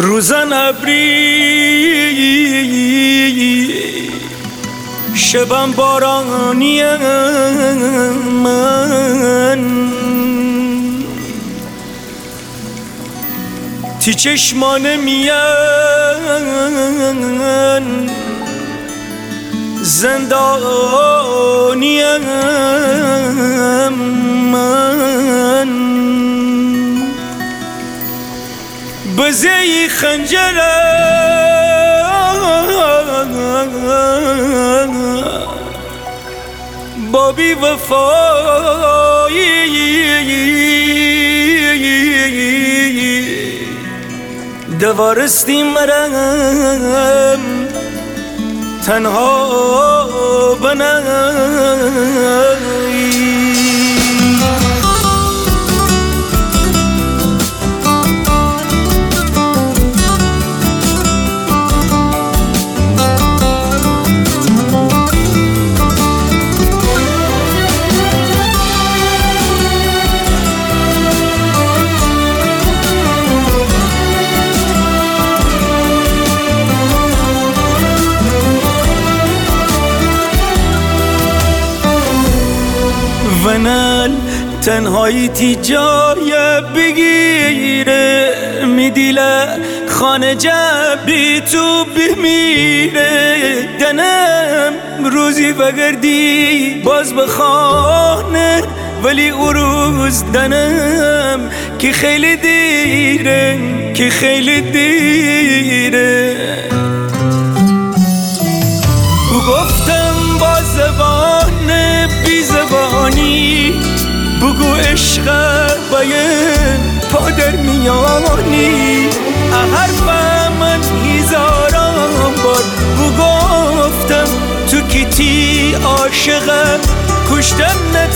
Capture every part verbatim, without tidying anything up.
روزن ابری شبم بارانی من تی چشمان میان زندانی من بزی خنجره بابی وفایی دوارستی مرم تنها بنایی ونال تنهایی تی جای بگیره میدیله خانه جبی تو بمیره دنم روزی بگردی باز بخانه ولی او روز دنم که خیلی دیره که خیلی دیره و گفتم با زبان بی زبانی بگو عشق باید پا در میانی حرف من هزاران بار بگفتم تو کیتی عاشق کشتن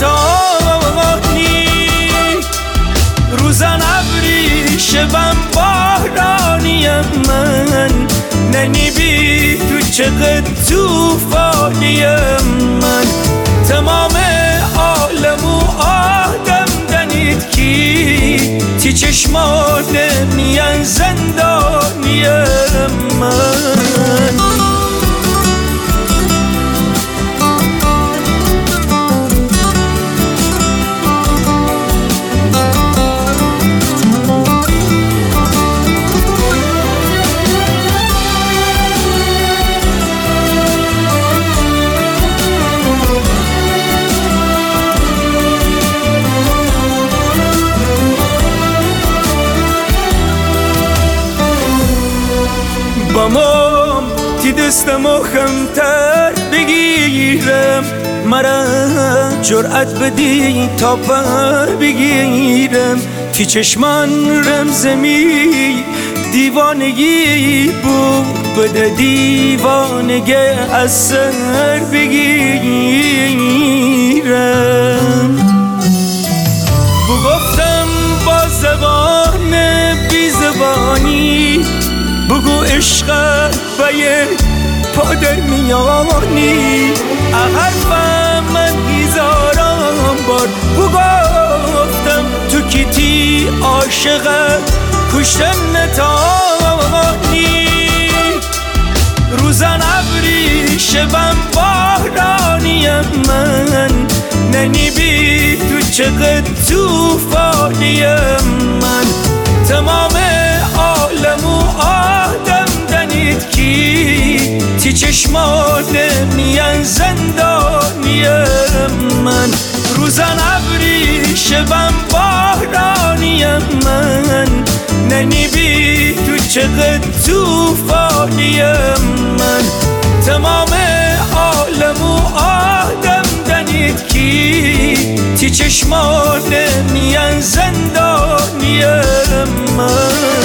نتانی روزن ابری شبم بارانیم من ننی بی تو چقدر توفانیم من تمام عالم و آدم دنید کی تی چشمان میان زندانیم من بامام تی دستمو خمتر بگیرم مرا جرأت بدی تا پر بگیرم تی چشمان رمزمی دیوانگی بود بده دیوانگی از سر بگیرم بگفتم با زبان بی زبانی بگو عشق باید پا در میانی حرف من هزاران بار بگفتم تو کیتی عاشق کشتن نتانی روزن ابری شبم بارانیم من ننی بی تو چقدر توفانیم من تمام عالم و آدم دنید کی تی چشمان میان زندانیم من روزن ابری شبم بارانیم من ننی بی تو چقدر توفانیم من تمام عالم و آدم دنید کی تی چشمان میان زندانیم من